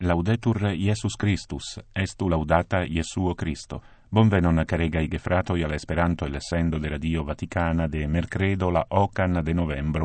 Laudetur Iesus Christus, estu laudata Iesuo Cristo. Bonvenon caregai gefratoi all'Esperanto e l'essendo de Radio Vaticana de mercredo la ocan de novembro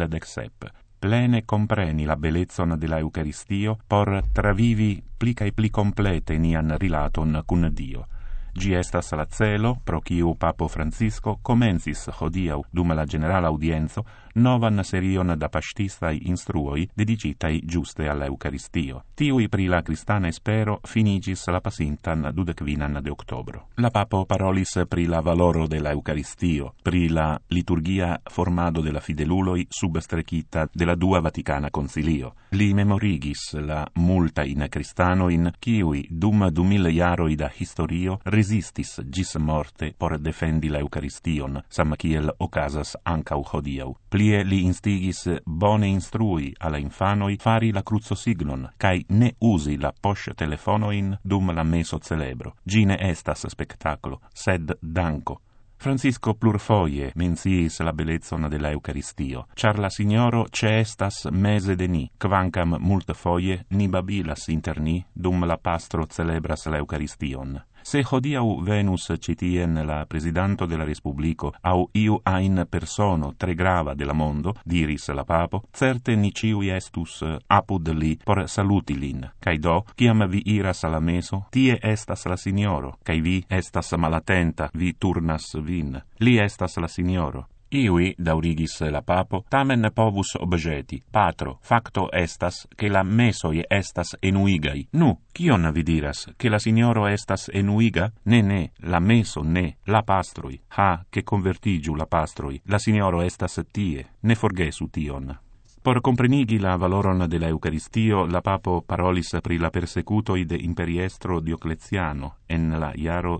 2017. Plene compreni la belezzon de la Eucaristio, por travivi pli cae pli complete nian rilaton cun Dio. Gi estas la celo, pro quiu Papo Francisco comencis hodiau, dum la generala audienzo, novan serion da pastistai instruoi dedicitai giuste all'Eucaristio. Tiui pri la cristana espero finigis la pasintan 25 de octobro. La Papo parolis pri la valoro de la Eucaristio, pri la liturgia formado de la fideluloi substrecita de la Dua Vaticana Concilio. Li memorigis la multa in cristanoin, quiui dum 2000 jaroi da historio resistis gis morte por defendi la Eucaristion, sam kiel ocasas ancau hodiau. Plie li instigis bone instrui alla infanoi fari la cruzosignon, cae ne usi la posh telefonoin dum la meso celebro. Gine estas spectacolo, sed danco. Francisco plurfoje menciis la belezzon de la Eucaristio, char la Signoro ce estas mese de ni, quancam multfoje ni babilas inter ni dum la pastro celebras la Eucaristion. Se hodiau venus citien la Presidanto de la Respublico au iu ain persono tre grava de la mondo, diris la Papo, certe ni ciui estus apud li por saluti lin, cae do, ciam vi iras alla meso, tie estas la Signoro, cae vi estas malatenta, vi turnas vin. Li estas la Signoro. Iui, daurigis la Papo, tamen povus objeti, patro, facto estas, che la mesoi estas enuigai. Nu, kion vi diras, che la Signoro estas enuiga? Ne, la meso ne, la pastroi. Ha, che convertigiu la pastroi, la Signoro estas tie, ne forgesu tion. Por comprenigi la valoron de la Eucaristio, la Papo parolis pri la persecutoi de imperiestro Diocleziano en la jaro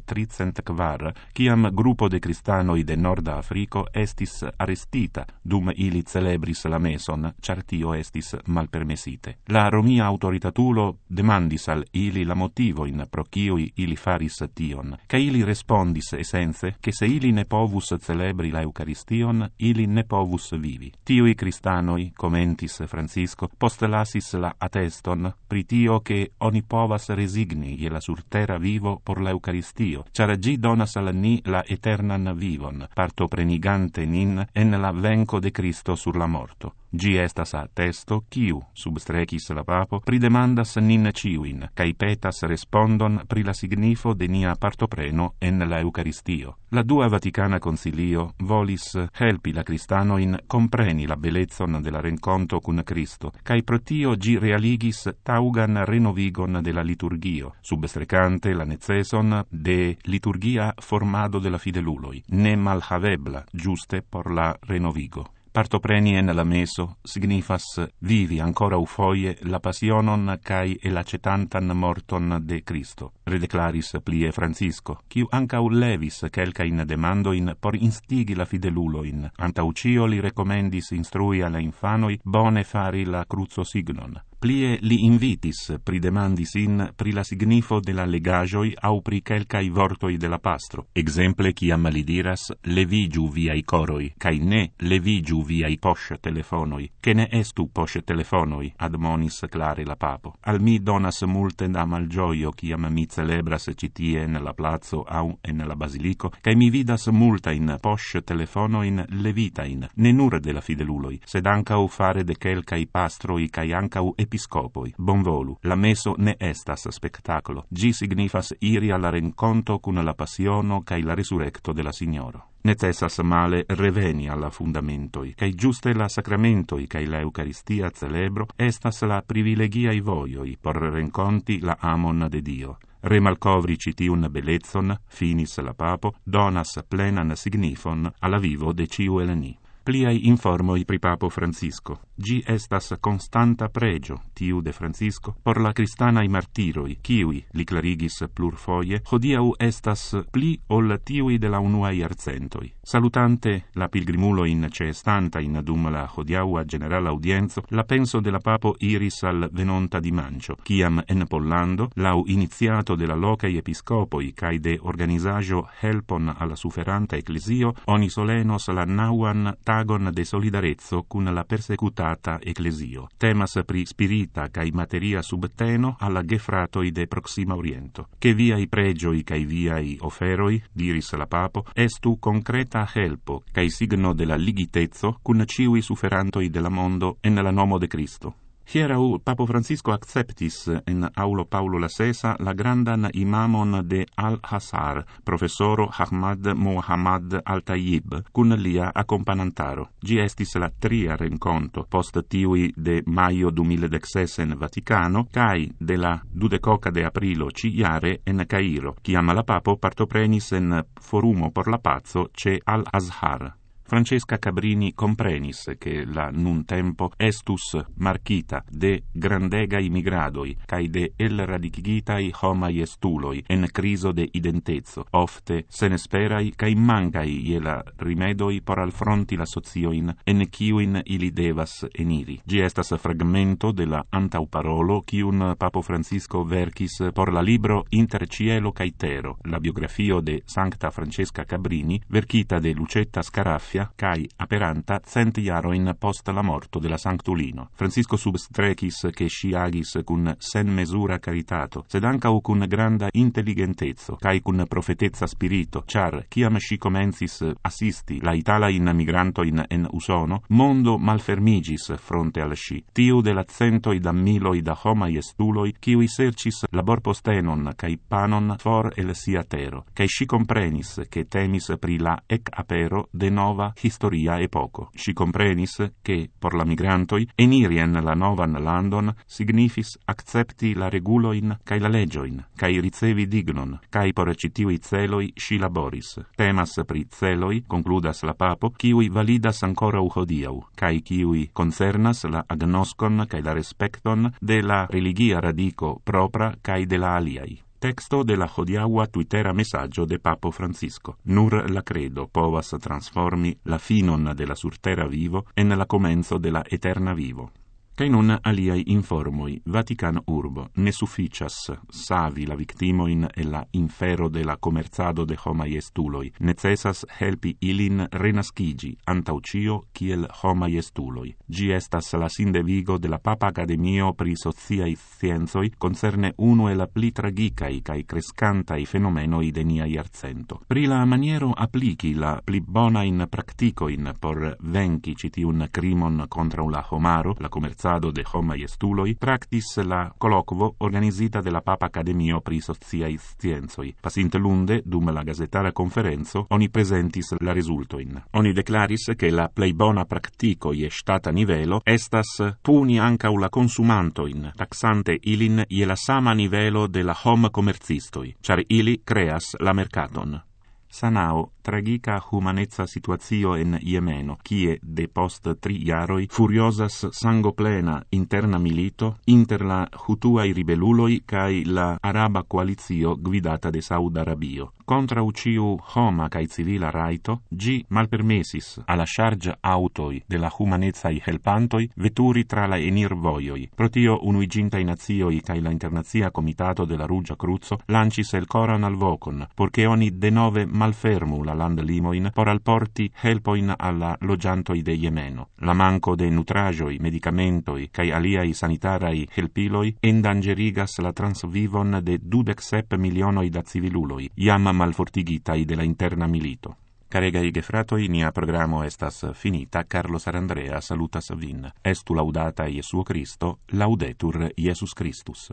304, ciam gruppo de cristanoi de Norda Africo estis arrestita, dum ili celebris la meson, char tio estis malpermesite. La Romia autoritatulo demandis al ili la motivoin pro ciui ili faris tion, ca ili respondis essenze, che se ili ne povus celebri la Eucaristion, ili ne povus vivi. Tiui cristanoi, commentis Francisco, postelasis la atteston pri tio che oni povas resigni je la surterra vivo por la Eucaristio, char gi donas al ni la eternan vivon, partoprenigante nin en la venco de Cristo sur la morto. Gi estas attesto, quiu, substrecis la Papo, pridemandas nin ciuin, cae petas respondon pri la signifo de nia partopreno en la Eucaristio. La Dua Vaticana Concilio volis helpi la cristanoin compreni la belezzon de la renconto cun Cristo, cae pro tio gi realigis taugan renovigon de la liturgio, substrecante la neceson de liturgia formado de la fideluloi, ne malhavebla, giuste por la renovigo. Partopreni en la meso signifas vivi ancora ufoie la passionon cae elacetantan morton de Cristo. Redeclaris plie Francisco, quiu ancau levis quelcain demandoin por instigi la fideluloin. Antau cio li recomendis instrui alla infanoi bone fari la cruzosignon. Plie li invitis pridemandis in pri la signifo de la legagioi au pri quelcai vortoi de la pastro. Exemple ciam li diras levigiu viai coroi, cae ne levigiu viai posh telefonoi, che ne estu posh telefonoi, admonis clare la Papo. Al mi donas multe da malgioio ciam mi celebras citie en la plazo au en la basilico, cae mi vidas multain posh telefonoin levitain, ne nur de la fideluloi, sed ancau fare de quelcai pastroi cae ancau episcopoi. Bonvolu, la meso ne estas spectacolo. Gi signifas iri alla renconto cun la passiono cae la resurrecto de la Signoro. Necessas male reveni alla fundamentoi, cae giuste la sacramentoi cae la Eucaristia celebro estas la privilegiai voioi por renconti la amon de Dio. Remalcovri citiun belezzon, finis la Papo, donas plenan signifon alla vivo de ciu el ni. Pliai informoi pri Papo Francisco. Gi estas constanta pregio, tiu de Francisco, por la cristanai martiroi, kiui, li clarigis plurfoje, hodiau estas pli ol tiui de la unuai arcentoi. Salutante la pilgrimuloin ceestantain dum la hodiaua generala audienzo, la penso de la Papo iris al venonta dimancio, ciam en Pollando, lau iniziato de la locai episcopoi cae de organizajo helpon alla suferanta ecclesio, oni solenos la nauan tagon de solidarezzo cun la persecutata ecclesio. Temas pri spirita cae materia subteno alla gefratoi de Proxima Oriento. Che viai pregioi cae viai oferoi, diris la papo, estu concreta helpo cae signo de la ligitezzo cun ciui suferantoi de la mondo en la nomo de Cristo. Hierau Papo Francisco acceptis in aulo Paulo la Sesa la grandan imamon de Al-Azhar, professoro Ahmad Mohammad Al-Tayyib, cun lia accompagnantaro. Gi estis la tria renconto post tiui de maio 2016 en Vaticano, cae de la 20 de aprilo ciare en Cairo, ciam la papo partoprenis en forumo por la pazzo ce Al-Azhar. Francesca Cabrini comprenis che la nun tempo estus marchita de grandegai migradoi cae de el radichigitai homai estuloi en criso de identezzo, ofte senesperai cae mangai iela rimedoi por alfronti la socioin en ciuin ili devas eniri. Gi estas fragmento de la antauparolo cium Papo Francisco verkis por la libro Inter Cielo cae Tero, la biografio de Sancta Francesca Cabrini, verkita de Lucetta Scaraffia cae aperanta 100 jaroin post la morto de la Sanctulino. Francisco substrecis che si agis cun sen mesura caritato, sed ancau cun granda intelligentezzo, cae cun profetezza spirito, char, ciam si comencis assisti la Italain migrantoin en Usono, mondo malfermigis fronte al sci. Tiu de la centoi da miloi da homai estuloi, ciui sercis labor postenon cae panon for el sia tero, cae si comprenis che temis pri la ec apero de nova historia epoco. Si comprenis che, por la migrantoi, eniri en la novan landon signifis accepti la reguloin cae la legioin, cae ricevi dignon, cae por citiui celoi si laboris. Temas pri celoi, concludas la papo, ciui validas ancora hodiau, cae ciui concernas la agnoscon cae la respecton de la religia radico propra cae de la aliai. Texto de la hodiaua twittera messaggio de Papo Francisco. Nur la credo povas transformi la finon de la surtera vivo en la comenzo de la eterna vivo. Cae nun aliai informoi, Vatican urbo, ne sufficias savi la victimoin e la infero de la comerzado de homai estuloi, necessas helpi ilin renascigi, antau cio, kiel homai estuloi. Gi estas la sindevigo de la Papa Academio pri sociai scienzoi concerne uno e la pli tragicai cae crescantai fenomenoi de nia iarcento. Pri la maniero applici la pli bonain practicoin por venci citiun crimon contra la homaro, la comerzado de homai estuloi, tractis la colloquo organisita de la Papa Academio pri sociai scienzoi. Pasinte lunde, dum la gazetara conferenzo, oni presentis la resultoin. Oni declaris che la plei bona practico je stata nivelo estas puni ancau la consumantoin, taxante ilin je la sama nivelo de la hom comercistoi, char ili creas la mercaton. Sanao, tragica humanezza situazio en Yemeno, kie de post 3 jaroi furiosas sangoplena interna milito inter la hutuai ribeluloi cae la araba coalizio guidata de Saud Arabio. Contra uciu homa cae civila raito, gi malpermesis alla charge autoi de la humanezzai helpantoi veturi tra la enir voioi. Protio unuigintai nazioi cae la internazia comitato de la Rugia Cruzo lancis el coran al vocon, porche oni denove malfermu la land limoin por alporti helpoin alla logiantoi de Yemeno. La manco de nutragioi, medicamentoi cae aliai sanitarai helpiloi endangerigas la transvivon de 27 milionoi da civiluloi, iam malfortigitai de la interna milito. Caregai gefratoi, nia programo estas finita. Carlo Sarandrea salutas vin. Estu laudata Iesuo Cristo, laudetur Iesus Christus.